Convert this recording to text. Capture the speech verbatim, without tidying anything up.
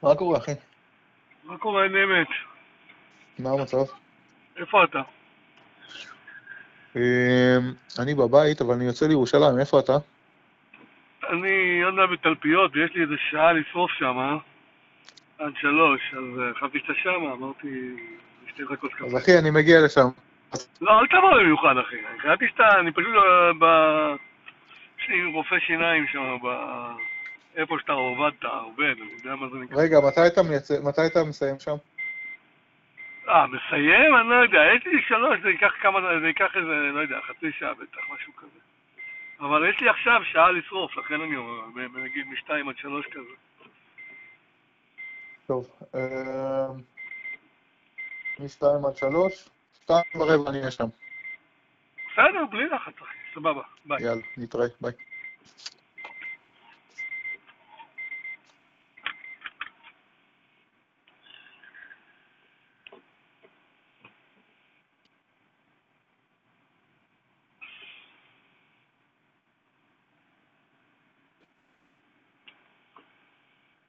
מה קורה, אחי? מה קורה, נמת? מה המצב? איפה אתה? אמ, אני בבית, אבל אני יוצא לירושלים. איפה אתה? אני עוד מעט בתלפיות ויש לי איזה שעה לשרוף שם, אה? עד שלוש, אז אה, חשבתי שאתה שם, אמרתי, נשתה לך כוס אז קפה. אחי, אני מגיע לשם. לא, אל תבוא במיוחד, אחי. חשבתי שאתה, אני פשוט אה, ב... יש לי רופא שיניים שם, ב... איפה שאתה עובדת, עובד, אני יודע מה זה נקרא. רגע, מתי אתה מייצא, מתי אתה מסיים שם? אה, מסיים? אני לא יודע, יש לי שלוש, זה ייקח כמה, זה ייקח איזה, לא יודע, חצי שעה בטח, משהו כזה. אבל יש לי עכשיו שעה לשרוף, לכן אני אומר, נגיד משתיים עד שלוש כזה. טוב, אמ, משתיים עד שלוש, שתיים ורבע אני אהיה שם. בסדר, בלי לחץ, אחי, סבבה, ביי. יאללה, נתראה, ביי.